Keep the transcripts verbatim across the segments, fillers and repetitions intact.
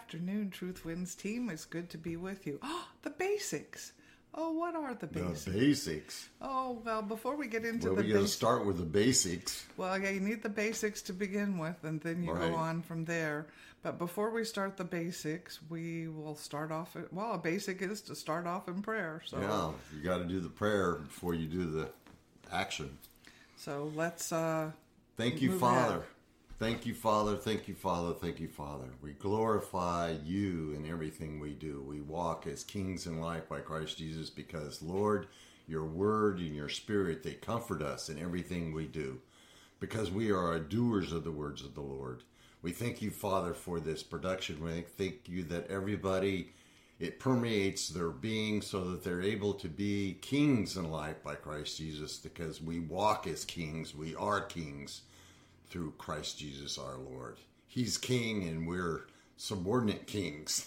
afternoon, Truth Wins team. It's good to be with you. Oh, the basics. Oh, what are the basics? The basics. Oh, well, before we get into well, the we got to basics. start with the basics. Well, yeah, you need the basics to begin with, and then you right. go on from there. But before we start the basics, we will start off, at, well, a basic is to start off in prayer. So yeah, you got to do the prayer before you do the action. So let's uh, Thank you, move Father. ahead. Thank you, Father. Thank you, Father. Thank you, Father. We glorify you in everything we do. We walk as kings in life by Christ Jesus because, Lord, your word and your spirit, they comfort us in everything we do because we are doers of the words of the Lord. We thank you, Father, for this production. We thank you that everybody, it permeates their being so that they're able to be kings in life by Christ Jesus because we walk as kings. We are kings. Through Christ Jesus our Lord. He's king and we're subordinate kings.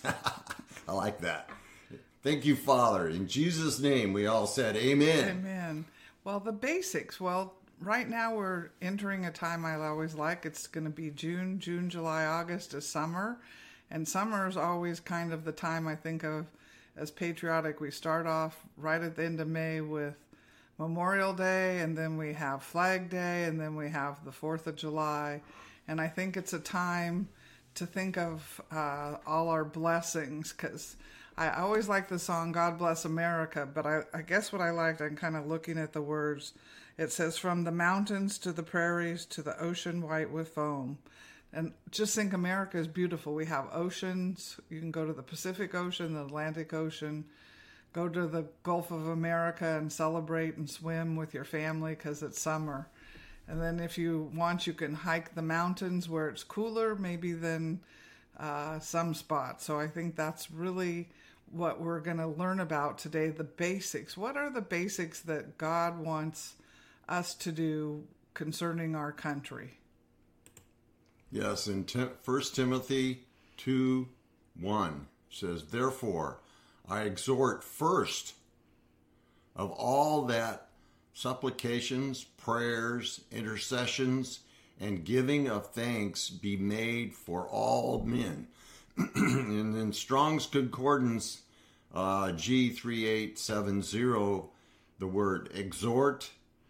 I like that. Thank you, Father. In Jesus' name, we all said amen. Amen. Well, the basics. Well, right now we're entering a time I always like. It's going to be June, June, July, August is summer. And summer is always kind of the time I think of as patriotic. We start off right at the end of May with Memorial Day, and then we have Flag Day, and then we have the fourth of July. And I think it's a time to think of uh, all our blessings, because I always like the song, God Bless America, but I, I guess what I liked, I'm kind of looking at the words, it says, from the mountains to the prairies to the ocean white with foam. And just think America is beautiful. We have oceans. You can go to the Pacific Ocean, the Atlantic Ocean, go to the Gulf of America and celebrate and swim with your family because it's summer. And then if you want, you can hike the mountains where it's cooler maybe than uh, some spots. So I think that's really what we're going to learn about today, the basics. What are the basics that God wants us to do concerning our country? Yes, in First Timothy two one says, therefore, I exhort first of all that supplications, prayers, intercessions, and giving of thanks be made for all men. And in Strong's Concordance, uh, G three eight seven zero, the word exhort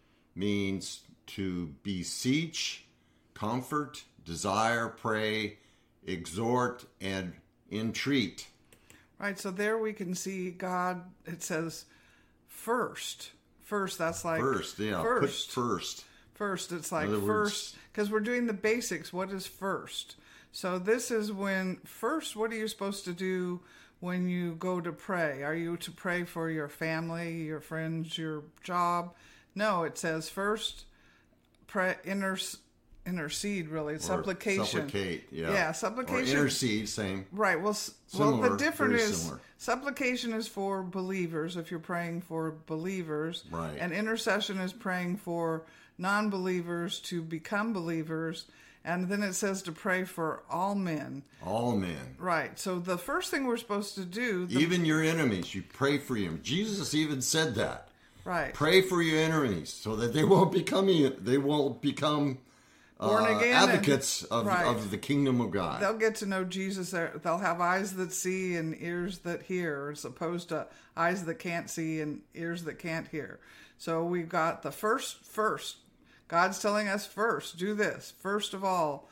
means to beseech, comfort, desire, pray, exhort, and entreat. Right, so there we can see God, it says first. First, that's like First, yeah, first. Put first. First, it's like In other first, because we're doing the basics. What is first? So this is when, first, what are you supposed to do when you go to pray? Are you to pray for your family, your friends, your job? No, it says first, pray, inter, intercede, really, Or supplication. Supplicate, yeah. Yeah, supplication. Or intercede, same. Right. Well, Similar, well, the difference very is similar. supplication is for believers if you're praying for believers, Right. and intercession is praying for non-believers to become believers, and then it says to pray for all men. All men. Right. So the first thing we're supposed to do, the, Even your enemies, you pray for them. Jesus even said that. right, Pray for your enemies so that they won't become they won't become born uh, again, advocates and, of, right. of the kingdom of God. They'll get to know Jesus. They'll have eyes that see and ears that hear, as opposed to eyes that can't see and ears that can't hear. So we've got the first, first. God's telling us first, do this. First of all,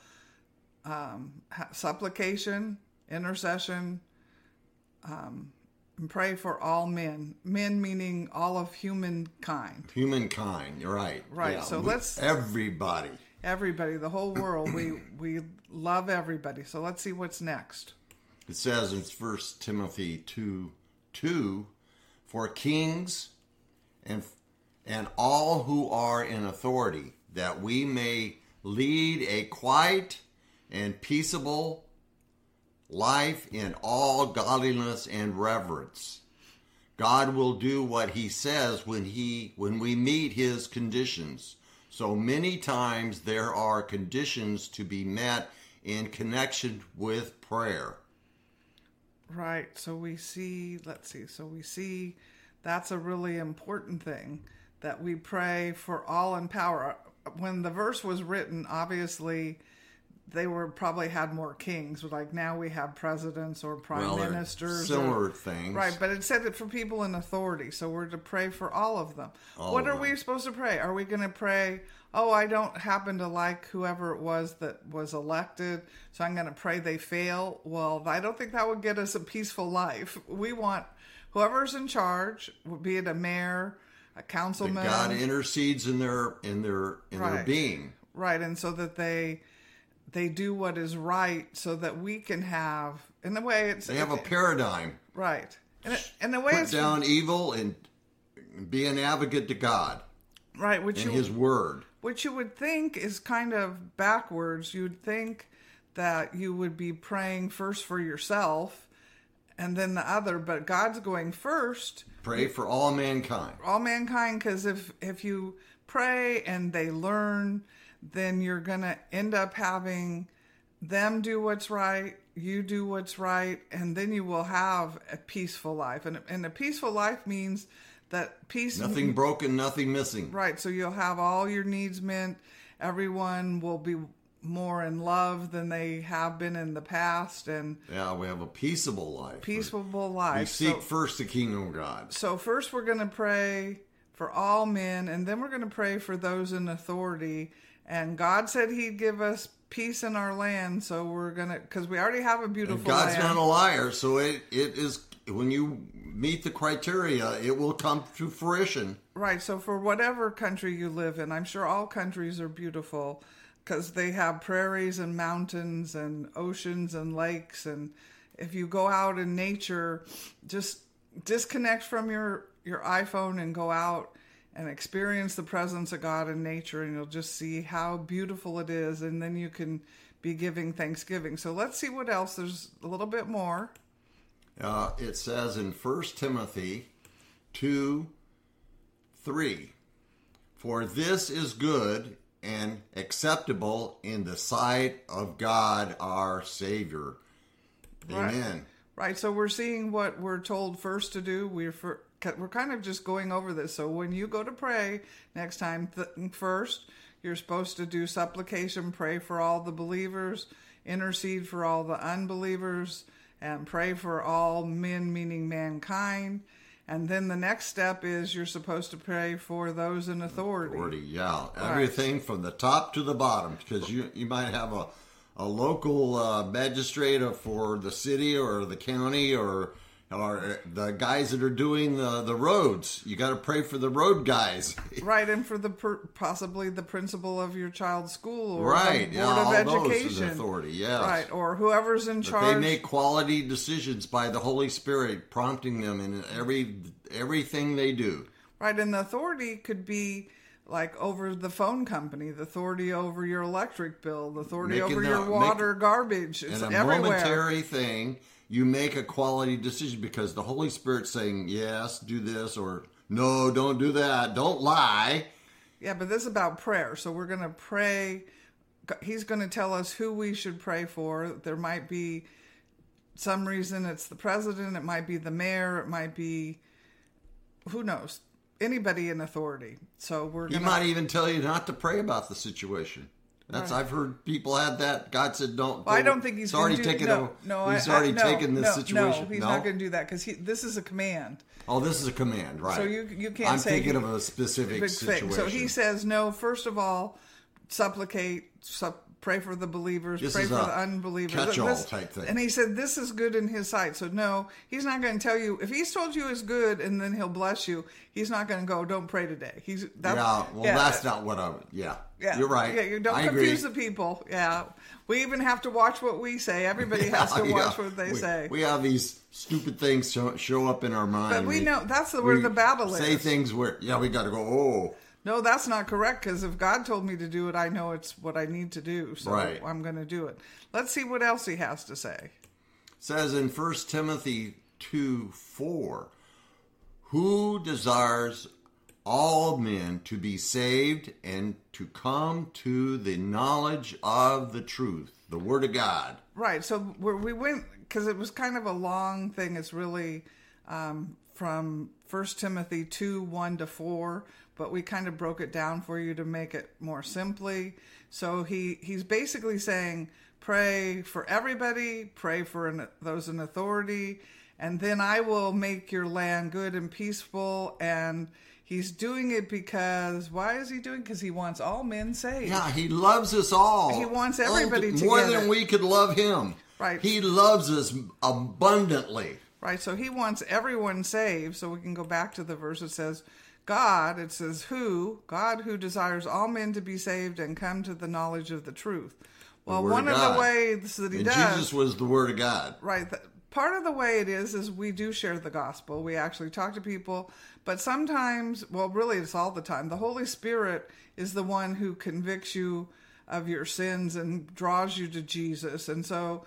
um, supplication, intercession, um, and pray for all men. Men meaning all of humankind. Humankind, you're right. Right, Yeah, so we- let's- everybody. Everybody, the whole world. We we love everybody. So let's see what's next. It says in First Timothy two two, for kings and and all who are in authority, that we may lead a quiet and peaceable life in all godliness and reverence. God will do what he says when he when we meet his conditions. So many times there are conditions to be met in connection with prayer. Right. So we see, let's see. So we see that's a really important thing, that we pray for all in power. When the verse was written, obviously they were probably had more kings. Like now we have presidents or prime well, ministers. Similar or, things. Right, but it said it for people in authority. So we're to pray for all of them. All what of are them. we supposed to pray? Are we going to pray, oh, I don't happen to like whoever it was that was elected, so I'm going to pray they fail? Well, I don't think that would get us a peaceful life. We want whoever's in charge, be it a mayor, a councilman. That God intercedes in their in their in Right. their being. Right, and so that they they do what is right, so that we can have, in a way, it's They have a paradigm. right, in a, in a way, Put it's down evil and be an advocate to God right, which and you His Word. which you would think is kind of backwards. You'd think that you would be praying first for yourself and then the other, but God's going first. Pray for all mankind. All mankind, because if if you pray and they learn, then you're going to end up having them do what's right, you do what's right, and then you will have a peaceful life. And, and a peaceful life means that peace... Nothing broken, nothing missing. Right, so you'll have all your needs met. Everyone will be more in love than they have been in the past, and Yeah, we have a peaceable life. peaceable We life. seek So- first the kingdom of God. So first we're going to pray for all men, and then we're going to pray for those in authority. And God said He'd give us peace in our land, so we're going to, because we already have a beautiful And God's land. not a liar, so it, it is, when you meet the criteria, it will come to fruition. Right, so for whatever country you live in, I'm sure all countries are beautiful because they have prairies and mountains and oceans and lakes. And if you go out in nature, just disconnect from your, your iPhone and go out and experience the presence of God in nature, and you'll just see how beautiful it is, and then you can be giving thanksgiving. So let's see what else. There's a little bit more. Uh, it says in First Timothy two, three, for this is good and acceptable in the sight of God our Savior. Right. Amen. Right, so we're seeing what we're told first to do. We're for, we're kind of just going over this. So when you go to pray next time, th- first you're supposed to do supplication, pray for all the believers, intercede for all the unbelievers, and pray for all men, meaning mankind. And then the next step is you're supposed to pray for those in authority. Authority, yeah. Right. Everything from the top to the bottom, because you you might have a a local uh, magistrate for the city or the county or or the guys that are doing the, the roads. You got to pray for the road guys. Right, and for the per, possibly the principal of your child's school or Right, the yeah, board all of those education. is authority, yes. Right, or whoever's in That charge. they make quality decisions by the Holy Spirit, prompting them in every everything they do. Right, and the authority could be like over the phone company, the authority over your electric bill, the authority Making over the- your water, make- garbage. It's In a everywhere. momentary thing, you make a quality decision because the Holy Spirit's saying, yes, do this, or no, don't do that, don't lie. Yeah, but this is about prayer. So we're going to pray. He's going to tell us who we should pray for. There might be some reason it's the president, it might be the mayor, it might be, who knows, anybody in authority. So we're He going might even tell you not to pray about the situation. That's Right. I've heard people had that. God said, "Don't." Well, I go- don't think he's It's already going to do, taken. no, a, no, he's I, already I, no, taken this no, situation. No, he's not going to do that because this is a command. Oh, this is a command, right? So you you can't I'm say thinking he- of a specific big situation. thing. So he says, no, first of all, supplicate, sup, pray for the believers, This pray is for a the unbelievers. catch-all This- type thing. And he said, this is good in his sight. So no, he's not going to tell you, if he's told you it's good and then he'll bless you, he's not going to go, don't pray today. He's that's, yeah, well, that's not what I. Yeah, yeah, you're right. Yeah, you don't I confuse agree. the people. Yeah. We even have to watch what we say. Everybody has to Yeah, watch yeah. what they we, say. We have these stupid things show, show up in our mind. But we know that's the, where we the battle say is. things where yeah, we got to go. Oh, No, that's not correct, because if God told me to do it, I know it's what I need to do, so Right. I'm going to do it. Let's see what else he has to say. says in First Timothy two four, who desires all men to be saved and to come to the knowledge of the truth, the Word of God. Right, so where we went, because it was kind of a long thing, it's really um, from First Timothy two, one to four, but we kind of broke it down for you to make it more simply. So he, he's basically saying, pray for everybody, pray for an, those in authority, and then I will make your land good and peaceful. And he's doing it because, why is he doing it? Because he wants all men saved. Yeah, he loves us all. He wants everybody to more get than it. we could love him. Right. He loves us abundantly. Right, so he wants everyone saved. So we can go back to the verse that says, God, it says who? God who desires all men to be saved and come to the knowledge of the truth. Well, Word one of of, God. the ways that he And does... Jesus was the Word of God. Right. The, part of the way it is, is we do share the gospel. We actually talk to people. But sometimes, well, really it's all the time, the Holy Spirit is the one who convicts you of your sins and draws you to Jesus. And so...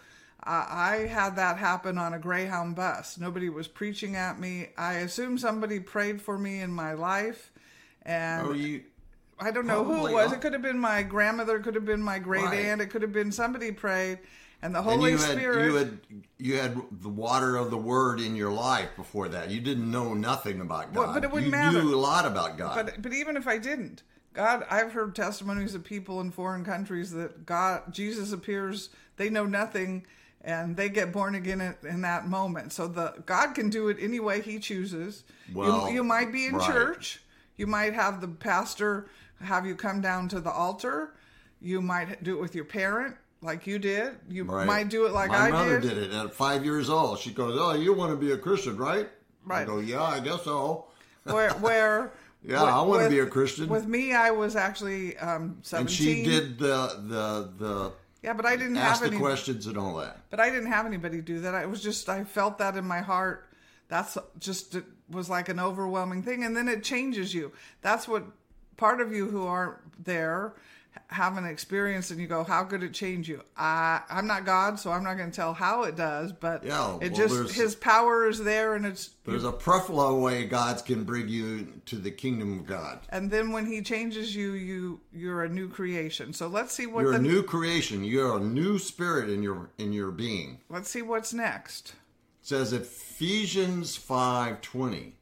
I had that happen on a Greyhound bus. Nobody was preaching at me. I assume somebody prayed for me in my life. And Oh, you, I don't know who it probably was. are. It could have been my grandmother. It could have been my great Right. aunt. It could have been somebody prayed. And the and Holy you had, Spirit... you had you had the water of the Word in your life before that. You didn't know nothing about God. Well, but it wouldn't you matter. knew a lot about God. But but even if I didn't, God, I've heard testimonies of people in foreign countries that God, Jesus appears, they know nothing, and they get born again in, in that moment. So the God can do it any way He chooses. Well, you, you might be in right. church. You might have the pastor have you come down to the altar. You might do it with your parent, like you did. You Right. might do it like My I mother did. did it at five years old. She goes, "Oh, you want to be a Christian, right?" I Right. go, "Yeah, I guess so." Where where Yeah, I wanna be a Christian. With me, I was actually um, seventeen. And she did the the the Yeah, but I didn't ask have the any. questions and all that. But I didn't have anybody do that. I was just, I felt that in my heart. That's just, it was like an overwhelming thing. And then it changes you. That's what part of you who aren't there have an experience and you go, how could it change you? I, I'm not God, so I'm not going to tell how it does, but Yeah, it well, just, there's- His power is there and it's, There's a preferable way God can bring you to the kingdom of God. and then when He changes you, you, you're a new creation. So let's see what You're the, a new creation. You're a new spirit in your in your being. let's see what's next. It says Ephesians five twenty,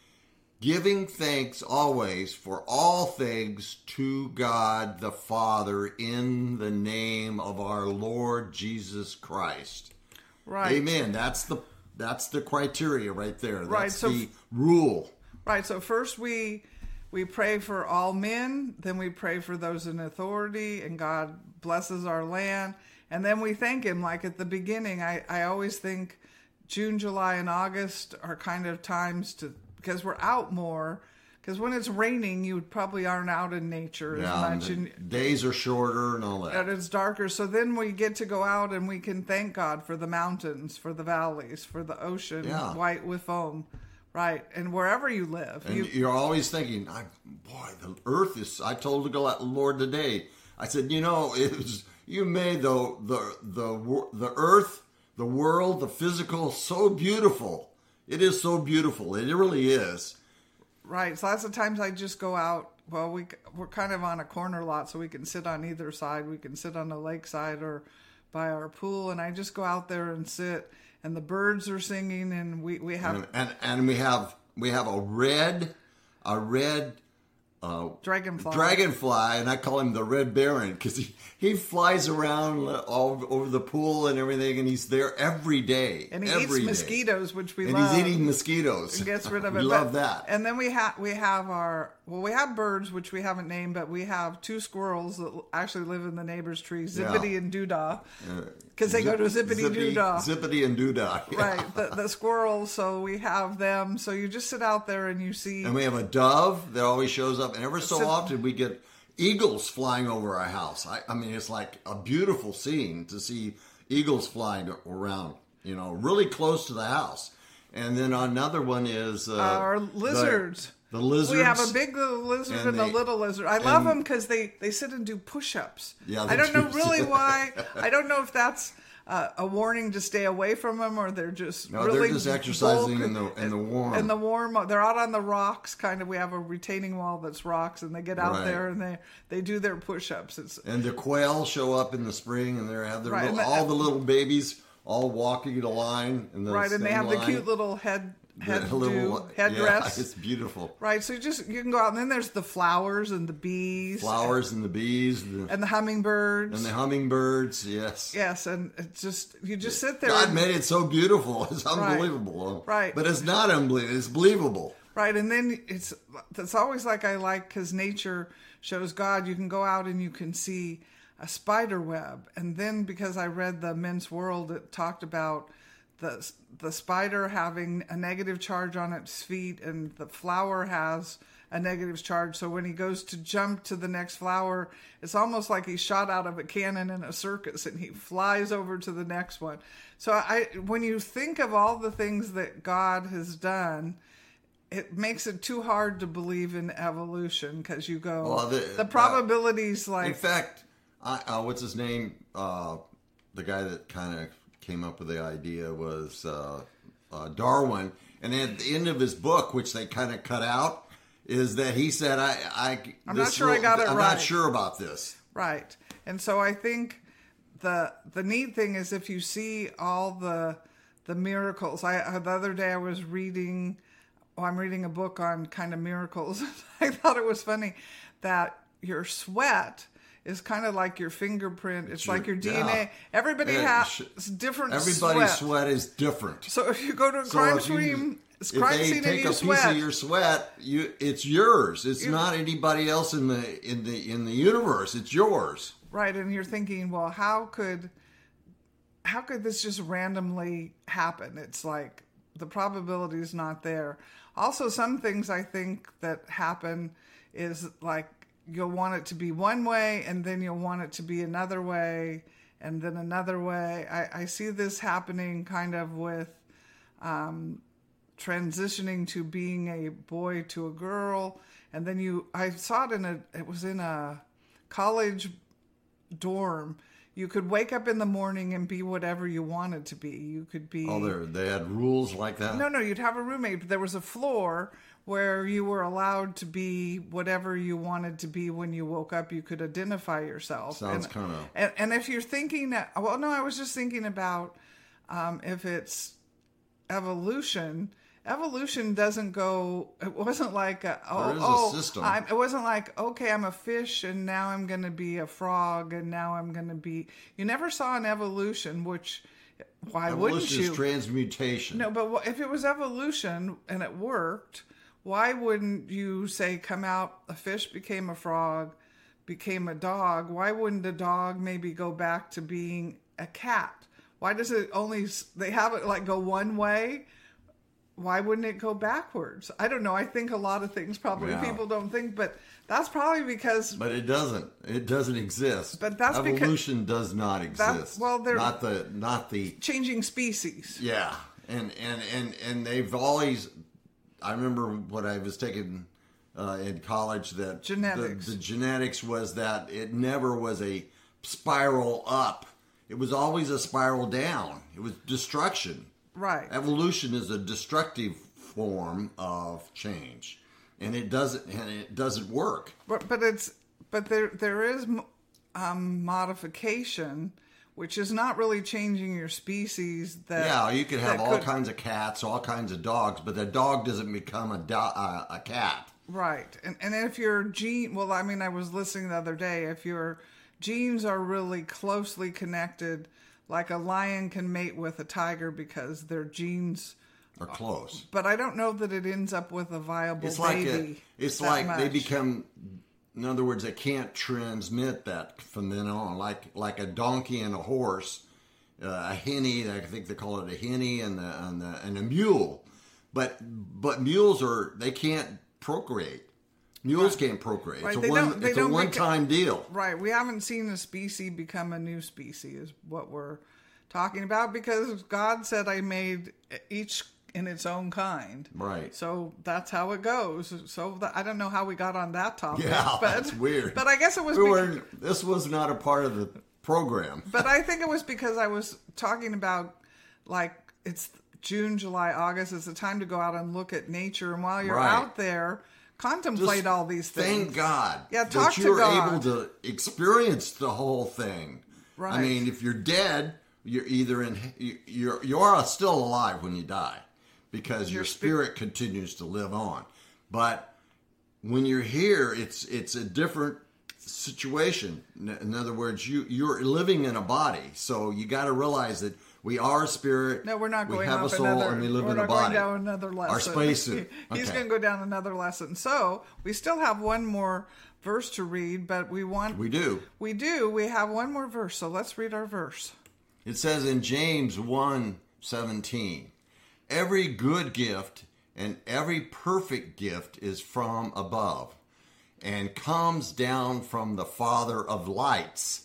giving thanks always for all things to God the Father in the name of our Lord Jesus Christ. Right. Amen. That's the that's the criteria right there. That's Right, so- the rule. Right. So first we we pray for all men, then we pray for those in authority, and God blesses our land, and then we thank Him. Like at the beginning, I I always think June, July, and August are kind of times to, because we're out more. Because when it's raining, you probably aren't out in nature as Yeah, much, and and, the days are shorter and all that. and it's darker. So then we get to go out and we can thank God for the mountains, for the valleys, for the ocean, Yeah. white with foam. Right. And wherever you live. And you, you're always thinking, I, boy, the earth is. I told the Lord today. I said, you know, it was, you made the the the the earth, the world, the physical, so beautiful. It is so beautiful. It really is. Right. So lots of times I just go out. Well, we, we're kind of on a corner lot, so we can sit on either side. We can sit on the lakeside or by our pool, and I just go out there and sit, and the birds are singing, and we, we have And, and and we have we have a red, a red uh, dragonfly. dragonfly, and I call him the Red Baron because he, he flies around all over the pool and everything, and he's there every day. And he every eats day. mosquitoes, which we And love. he's eating mosquitoes. And gets rid of it. We But- love that. And then we have we have our well, we have birds which we haven't named, but we have two squirrels that actually live in the neighbor's tree, Zippity Yeah. and Doodah, because they go to Zippity Zippity, Doodah. Zippity and Doodah. Yeah. Right, the, the squirrels. So we have them. So you just sit out there and you see. And we have a dove that always shows up, and ever so Zip- often we get eagles flying over our house. I, I mean, it's like a beautiful scene to see eagles flying around, you know, really close to the house. And then another one is uh, Our the- lizards. The, lizards. We have a big little lizard and, and a they- little lizard. I love and- them because they, they sit and do push-ups. Yeah, I they don't know do. really why. I don't know if that's uh, a warning to stay away from them or they're just No, really they're just exercising bulk- in the in the warm. in the warm. They're out on the rocks, kind of. We have a retaining wall that's rocks, and they get out Right. there and they, they do their push-ups. It's and the quail show up in the spring, and they have their Right, little, and the- all the little babies all walking in a line. In the right, and they same have the line. cute little head head the little headdress. Yeah, it's beautiful. Right, so you just you can go out, and then there's the flowers and the bees, flowers and, and the bees, the, and the hummingbirds, and the hummingbirds. Yes, yes, and it's just you just sit there. God and, made it so beautiful; it's unbelievable. Right, right. But it's not unbelievable; it's believable. Right, and then it's it's always like I like because nature shows God. You can go out and you can see a spider web, and then because I read the Men's World, it talked about the the spider having a negative charge on its feet, and the flower has a negative charge. So when he goes to jump to the next flower, it's almost like he's shot out of a cannon in a circus, and he flies over to the next one. So I, when you think of all the things that God has done, it makes it too hard to believe in evolution because you go, well, the, the probabilities uh, like... In fact, I, uh, what's his name? Uh, the guy that kind of came up with the idea was uh, uh, Darwin. And at the end of his book, which they kind of cut out, is that he said, I, I, I'm not sure will, I got it I'm right. I'm not sure about this. Right. And so I think the the neat thing is if you see all the the miracles. I The other day I was reading... Oh, I'm reading a book on kind of miracles. I thought it was funny that your sweat is kind of like your fingerprint. It's, it's like your, your D N A. Yeah. Everybody yeah, has different Everybody's sweat. sweat is different. So if you go to a so crime scene, if crime they scene take and you a sweat, piece of your sweat, you it's yours. It's you're, not anybody else in the in the in the universe. It's yours. Right, and you're thinking, well, how could how could this just randomly happen? It's like the probability is not there. Also, some things I think that happen is like you'll want it to be one way and then you'll want it to be another way and then another way. I, I see this happening kind of with um, transitioning to being a boy to a girl. And then you, I saw it in a, it was in a college dorm. You could wake up in the morning and be whatever you wanted to be. You could be... Oh, they had rules like that? No, no, you'd have a roommate. There was a floor where you were allowed to be whatever you wanted to be when you woke up. You could identify yourself. Sounds kind of... And, and if you're thinking... That, well, no, I was just thinking about um, if it's evolution... Evolution doesn't go. It wasn't like a, oh there is oh. A system. I'm, it wasn't like okay, I'm a fish and now I'm going to be a frog and now I'm going to be. You never saw an evolution, which why evolution wouldn't you? Evolution is transmutation. No, but if it was evolution and it worked, why wouldn't you say come out a fish became a frog, became a dog? Why wouldn't a dog maybe go back to being a cat? Why does it only they have it like go one way? Why wouldn't it go backwards? I don't know. I think a lot of things probably yeah. people don't think, but that's probably because... But it doesn't. It doesn't exist. But that's Evolution because, does not exist. That, well, they're... Not the... Not the changing species. Yeah. And, and, and, and they've always... I remember what I was taking uh, in college that... Genetics. The, the genetics was that it never was a spiral up. It was always a spiral down. It was destruction. Right. Evolution is a destructive form of change, and it doesn't and it doesn't work. But but it's but there there is um, modification, which is not really changing your species. That yeah, you could have all could, kinds of cats, all kinds of dogs, but the dog doesn't become a do, uh, a cat. Right, and and if your gene, well, I mean, I was listening the other day. If your genes are really closely connected. Like a lion can mate with a tiger because their genes are close. But I don't know that it ends up with a viable it's baby. Like a, it's like much. They become, in other words, they can't transmit that from then on. Like like a donkey and a horse, uh, a hinny. I think they call it a hinny, and the and the and a mule. But but mules are they can't procreate. Mules right. can't procreate. Right. It's they a, one, don't, they it's don't a one-time make, deal. Right. We haven't seen a species become a new species is what we're talking about because God said I made each in its own kind. Right. So that's how it goes. So the, I don't know how we got on that topic. Yeah, but, that's weird. But I guess it was... We because, were, this was not a part of the program. But I think it was because I was talking about, like, it's June, July, August. It's the time to go out and look at nature. And while you're right. out there... Contemplate Just all these things. Thank God. Yeah, talk that you're to God. able to experience the whole thing. Right. I mean, if you're dead, you're either in you're you're still alive when you die, because Your your spi- spirit continues to live on. But when you're here, it's it's a different situation. In in other words, you you're living in a body, so you got to realize that we are a spirit. No, we're not we going have up a soul, another. and we live we're in not a body. going down another lesson. Our spacesuit. He's Okay. going to go down another lesson. So we still have one more verse to read, but we want We do. we do we have one more verse. So let's read our verse. It says in James one seventeen, every good gift and every perfect gift is from above and comes down from the Father of lights,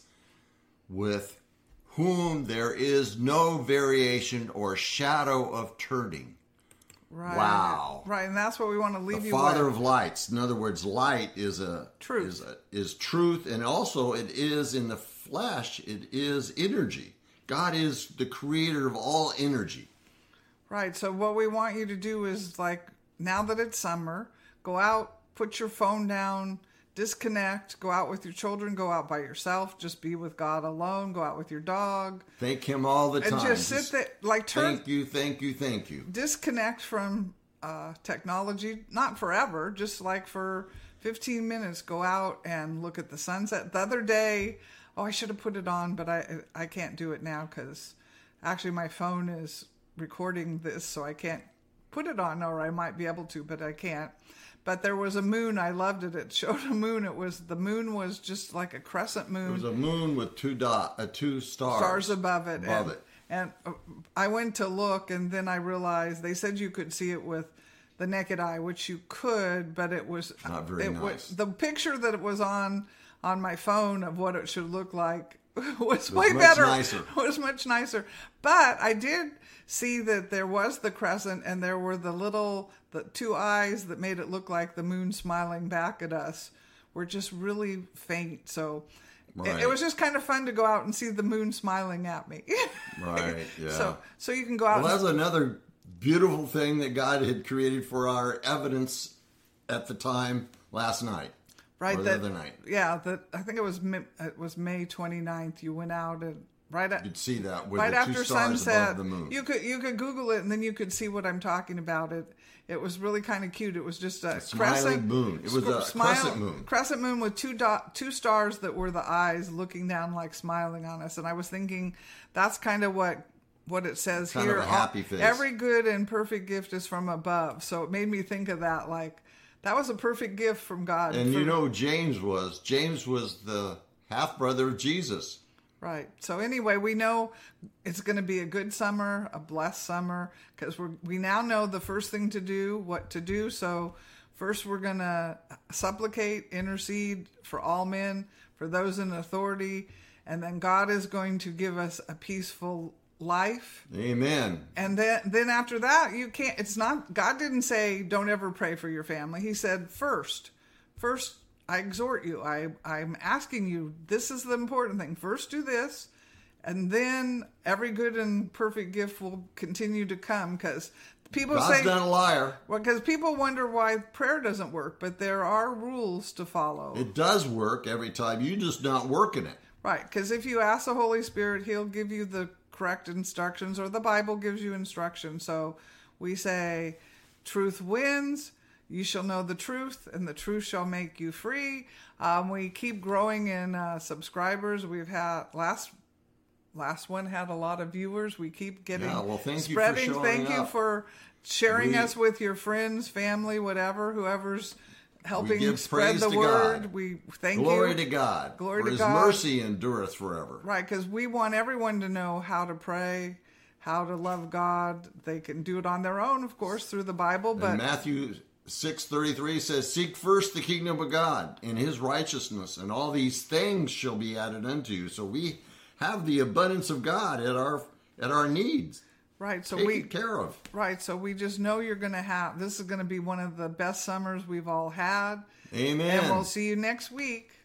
with whom there is no variation or shadow of turning. Right. Wow. Right, and that's what we want to leave The you Father with. of lights. In other words, light is a Truth. is a, is truth, and also it is in the flesh. It is energy. God is the creator of all energy. Right. So what we want you to do is, like, now that it's summer, go out, put your phone down, disconnect, go out with your children, go out by yourself, just be with God alone, go out with your dog. Thank Him all the time. And just sit there, like, turn, Thank you, thank you, thank you. disconnect from uh, technology, not forever, just like for fifteen minutes, go out and look at the sunset. The other day, oh, I should have put it on, but I I can't do it now because actually my phone is recording this, so I can't put it on, or I might be able to, but I can't. But there was a moon. I loved it. It showed a moon. It was the moon was just like a crescent moon. It was a moon with two dot, uh, two stars, Stars above it. Above and, it. And uh, I went to look, and then I realized they said you could see it with the naked eye, which you could, but it was Not very it nice. Was, the picture that it was on on my phone of what it should look like was, was way much better. nicer. Was much nicer. But I did see that there was the crescent, and there were the little the two eyes that made it look like the moon smiling back at us were just really faint. So it, Right. it was just kind of fun to go out and see the moon smiling at me. Right, yeah. So so you can go out. Well, and, that's another beautiful thing that God had created for our evidence at the time last night. right Or the that, other night. Yeah, that I think it was Mi- it was May twenty-ninth. You went out and right at You'd see that with right the two after stars sunset. above the moon. You could you could Google it, and then you could see what I'm talking about. It it was really kind of cute. It was just a, smiling crescent moon. It was a crescent moon. Crescent moon with two dot two stars that were the eyes looking down, like smiling on us. And I was thinking that's kind of what what it says Kind here. of a happy face. Every good and perfect gift is from above. So it made me think of that. Like that was a perfect gift from God. And for- you know, James was James was the half brother of Jesus. Right. So anyway, we know it's going to be a good summer, a blessed summer, because we we now know the first thing to do, what to do. So first, we're going to supplicate, intercede for all men, for those in authority, and then God is going to give us a peaceful life. Amen. And then, then after that, you can't. It's not. God didn't say don't ever pray for your family. He said first, first. I exhort you, I, I'm asking you, this is the important thing. First do this, and then every good and perfect gift will continue to come. Because people God's say, not a liar. well, because people wonder why prayer doesn't work, but there are rules to follow. It does work every time. You're just not working it. Right, because if you ask the Holy Spirit, He'll give you the correct instructions, or the Bible gives you instructions. So we say, truth wins. You shall know the truth, and the truth shall make you free. Um, we keep growing in uh, subscribers. We've had last last one had a lot of viewers. We keep getting Yeah, well, thank you for spreading. showing Thank you up. for sharing We- us with your friends, family, whatever, whoever's helping give spread praise the to word. God. We thank Glory you. to God. Glory for to His God. mercy endureth forever. Right, because we want everyone to know how to pray, how to love God. They can do it on their own, of course, through the Bible. But And Matthew six thirty-three says, seek first the kingdom of God and His righteousness, and all these things shall be added unto you. So we have the abundance of God at our at our needs right, so taken we care of. right, so we just know you're going to have. This is going to be one of the best summers we've all had. Amen. And we'll see you next week.